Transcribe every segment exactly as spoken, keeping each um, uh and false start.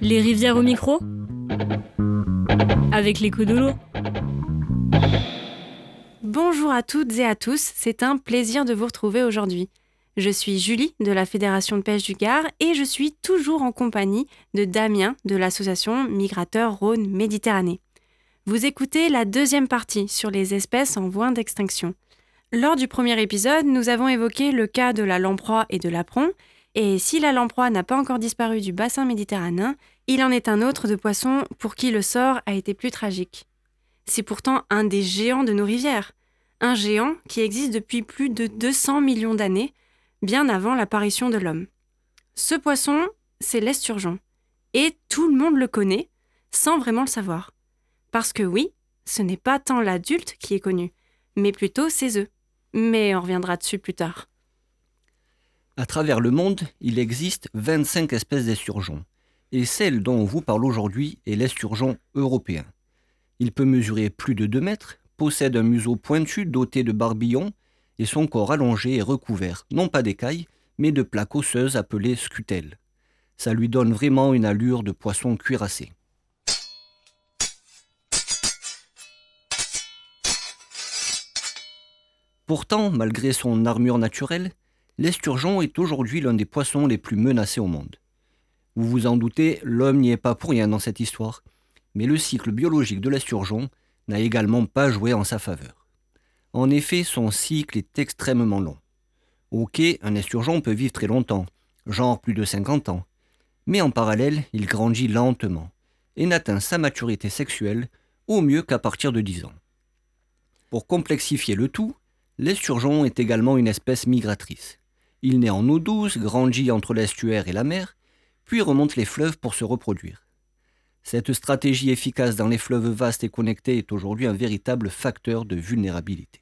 Les rivières au micro, avec l'écho de l'eau. Bonjour à toutes et à tous, c'est un plaisir de vous retrouver aujourd'hui. Je suis Julie de la Fédération de pêche du Gard et je suis toujours en compagnie de Damien de l'association Migrateurs Rhône-Méditerranée. Vous écoutez la deuxième partie sur les espèces en voie d'extinction. Lors du premier épisode, nous avons évoqué le cas de la lamproie et de l'apron, et si la lamproie n'a pas encore disparu du bassin méditerranéen, il en est un autre de poisson pour qui le sort a été plus tragique. C'est pourtant un des géants de nos rivières, un géant qui existe depuis plus de deux cents millions d'années, bien avant l'apparition de l'homme. Ce poisson, c'est l'esturgeon, et tout le monde le connaît, sans vraiment le savoir. Parce que oui, ce n'est pas tant l'adulte qui est connu, mais plutôt ses œufs. Mais on reviendra dessus plus tard. À travers le monde, il existe vingt-cinq espèces d'esturgeons, et celle dont on vous parle aujourd'hui est l'esturgeon européen. Il peut mesurer plus de deux mètres, possède un museau pointu doté de barbillons, et son corps allongé est recouvert, non pas d'écailles, mais de plaques osseuses appelées scutelles. Ça lui donne vraiment une allure de poisson cuirassé. Pourtant, malgré son armure naturelle, l'esturgeon est aujourd'hui l'un des poissons les plus menacés au monde. Vous vous en doutez, l'homme n'y est pas pour rien dans cette histoire, mais le cycle biologique de l'esturgeon n'a également pas joué en sa faveur. En effet, son cycle est extrêmement long. Ok, un esturgeon peut vivre très longtemps, genre plus de cinquante ans, mais en parallèle, il grandit lentement et n'atteint sa maturité sexuelle au mieux qu'à partir de dix ans. Pour complexifier le tout, l'esturgeon est également une espèce migratrice. Il naît en eau douce, grandit entre l'estuaire et la mer, puis remonte les fleuves pour se reproduire. Cette stratégie efficace dans les fleuves vastes et connectés est aujourd'hui un véritable facteur de vulnérabilité.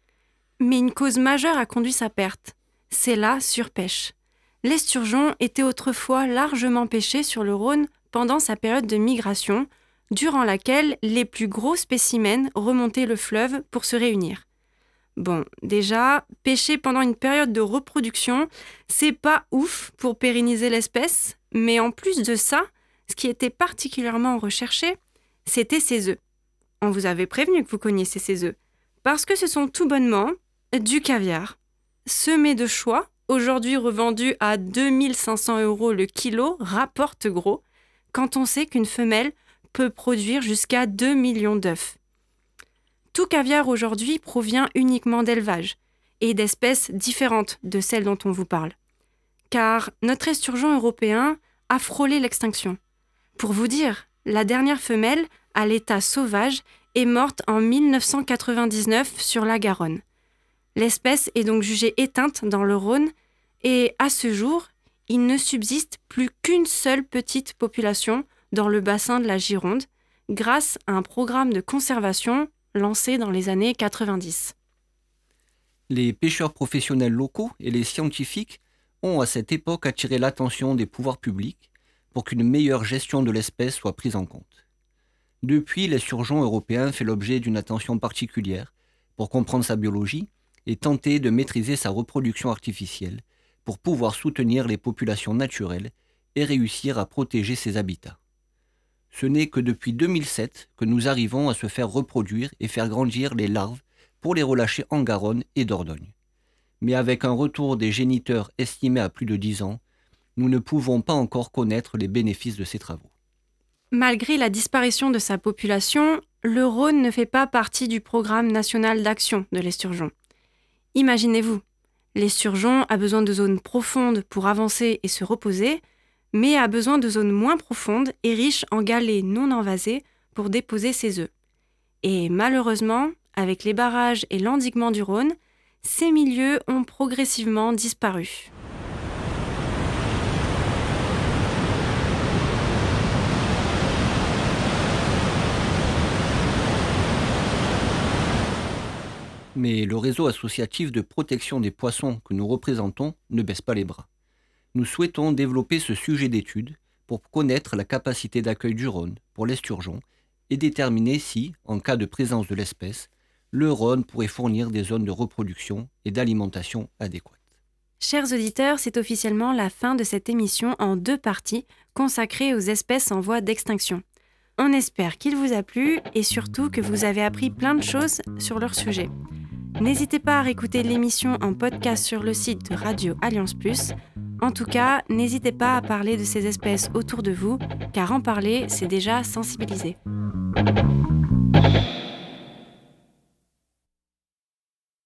Mais une cause majeure a conduit sa perte, c'est la surpêche. L'esturgeon était autrefois largement pêché sur le Rhône pendant sa période de migration, durant laquelle les plus gros spécimens remontaient le fleuve pour se réunir. Bon, déjà, pêcher pendant une période de reproduction, c'est pas ouf pour pérenniser l'espèce, mais en plus de ça, ce qui était particulièrement recherché, c'était ses œufs. On vous avait prévenu que vous connaissiez ces œufs, parce que ce sont tout bonnement du caviar. Semé de choix, aujourd'hui revendu à deux mille cinq cents euros le kilo, rapporte gros, quand on sait qu'une femelle peut produire jusqu'à deux millions d'œufs. Tout caviar aujourd'hui provient uniquement d'élevage et d'espèces différentes de celles dont on vous parle. Car notre esturgeon européen a frôlé l'extinction. Pour vous dire, la dernière femelle, à l'état sauvage, est morte en dix-neuf cent quatre-vingt-dix-neuf sur la Garonne. L'espèce est donc jugée éteinte dans le Rhône et à ce jour, il ne subsiste plus qu'une seule petite population dans le bassin de la Gironde grâce à un programme de conservation lancé dans les années quatre-vingt-dix. Les pêcheurs professionnels locaux et les scientifiques ont à cette époque attiré l'attention des pouvoirs publics pour qu'une meilleure gestion de l'espèce soit prise en compte. Depuis, l'esturgeon européen fait l'objet d'une attention particulière pour comprendre sa biologie et tenter de maîtriser sa reproduction artificielle pour pouvoir soutenir les populations naturelles et réussir à protéger ses habitats. Ce n'est que depuis deux mille sept que nous arrivons à se faire reproduire et faire grandir les larves pour les relâcher en Garonne et Dordogne. Mais avec un retour des géniteurs estimé à plus de dix ans, nous ne pouvons pas encore connaître les bénéfices de ces travaux. Malgré la disparition de sa population, le Rhône ne fait pas partie du programme national d'action de l'esturgeon. Imaginez-vous, l'esturgeon a besoin de zones profondes pour avancer et se reposer, mais a besoin de zones moins profondes et riches en galets non envasés pour déposer ses œufs. Et malheureusement, avec les barrages et l'endiguement du Rhône, ces milieux ont progressivement disparu. Mais le réseau associatif de protection des poissons que nous représentons ne baisse pas les bras. Nous souhaitons développer ce sujet d'étude pour connaître la capacité d'accueil du Rhône pour l'esturgeon et déterminer si, en cas de présence de l'espèce, le Rhône pourrait fournir des zones de reproduction et d'alimentation adéquates. Chers auditeurs, c'est officiellement la fin de cette émission en deux parties consacrées aux espèces en voie d'extinction. On espère qu'il vous a plu et surtout que vous avez appris plein de choses sur leur sujet. N'hésitez pas à réécouter l'émission en podcast sur le site de Radio Alliance Plus. En tout cas, n'hésitez pas à parler de ces espèces autour de vous, car en parler, c'est déjà sensibiliser.